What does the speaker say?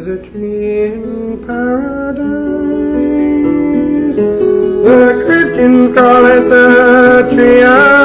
a tree in paradise. The Christians call it the tree of